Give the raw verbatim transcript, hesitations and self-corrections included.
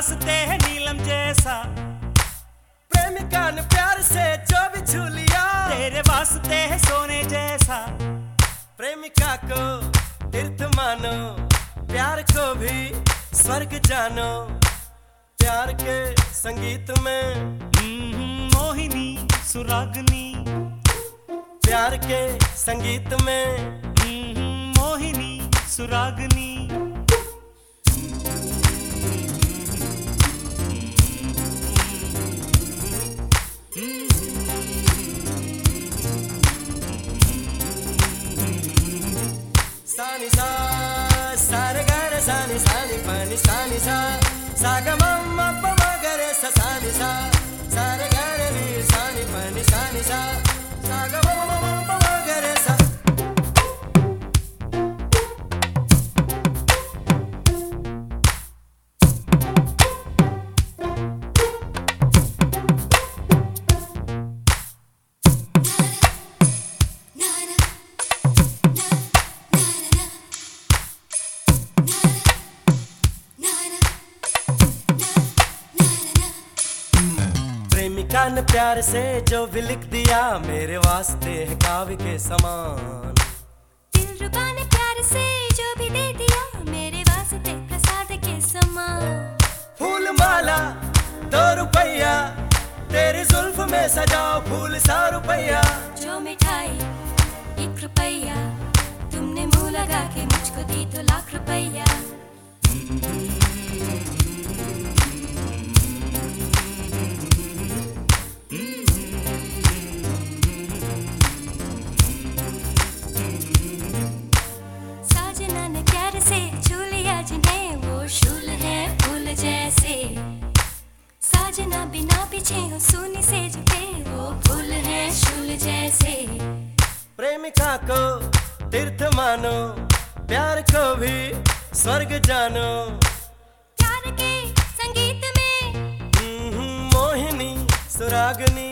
वास्ते है नीलम जैसा, प्रेमिका ने प्यार से जो भी छू लिया, तेरे वास्ते है सोने जैसा। प्रेमिका को तीर्थ मानो, प्यार को भी स्वर्ग जानो। प्यार के संगीत में मोहिनी सुरागनी, प्यार के संगीत में मोहिनी सुरागनी। सानी सा सारे गर सानी सानी पानी सानी सा सागा मम्मा पमा गरे सा सानी सा सारे गर नी सानी पानी सानी सा सागा मम्मा पमा गरे सा। प्रेमिका ने प्यार से जो भी लिख दिया, मेरे वास्ते है काव्य के समान। दिलरुबा ने प्यार से जो भी दे दिया, मेरे वास्ते प्रसाद के समान। फूल माला दो रुपया, तेरी जुल्फ में सजाओ फूल सा रुपया। जो मिठाई एक रुपया, तुमने मुंह लगा के मुझको दी तो लाख रुपया। साजना ने प्यार से छू लिया जिन्हें, वो शूल है फूल जैसे। साजना बिना पीछे हो सूनी से झुके, वो फूल है शूल जैसे। प्रेमिका को तीर्थ मानो, प्यार को भी स्वर्ग जानो। प्यार के संगीत में मोहिनी सुरागनी।